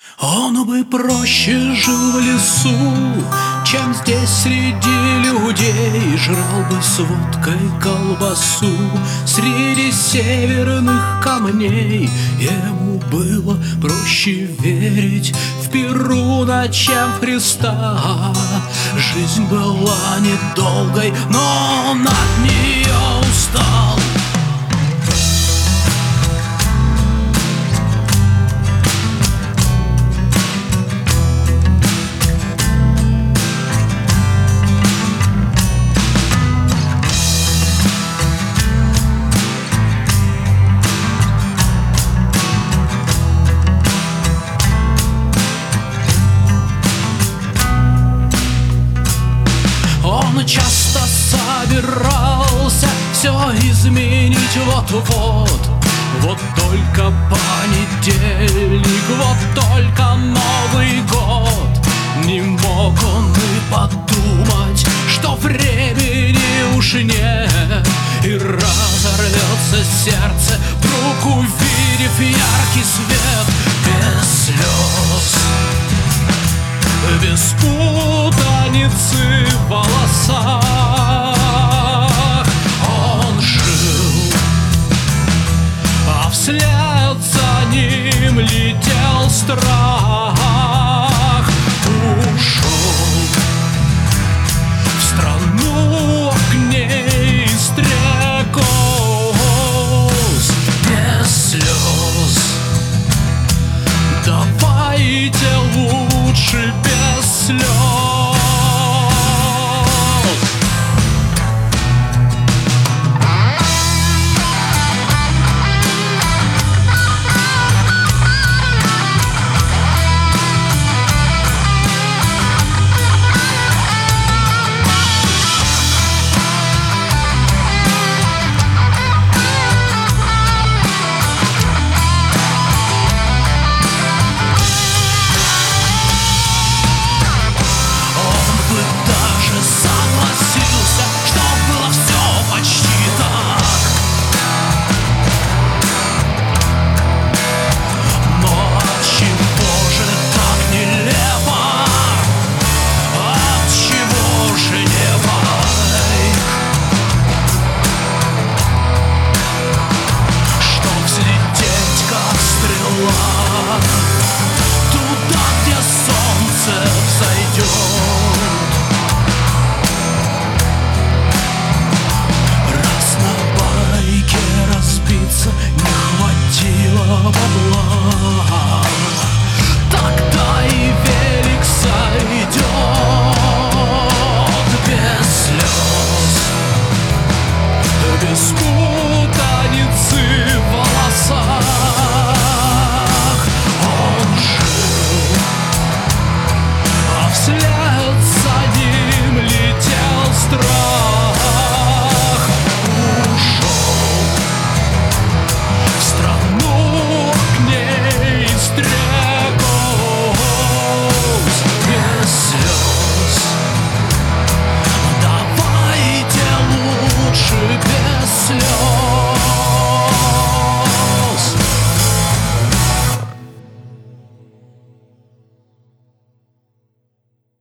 Он бы проще жил в лесу, чем здесь среди людей. Жрал бы с водкой колбасу среди северных камней. Ему было проще верить в Перуна, чем в Христа. Жизнь была недолгой, но он от нее устал. Он часто собирался все изменить вот-вот. Вот только понедельник, вот только Новый год. Не мог он и подумать, что времени уж нет, и разорвется сердце, вдруг увидев яркий свет. Без слез, без путаницы в волосах он жил, а вслед за ним летел страх. Ушел в страну огней и стрекоз. Без слез, давайте лучше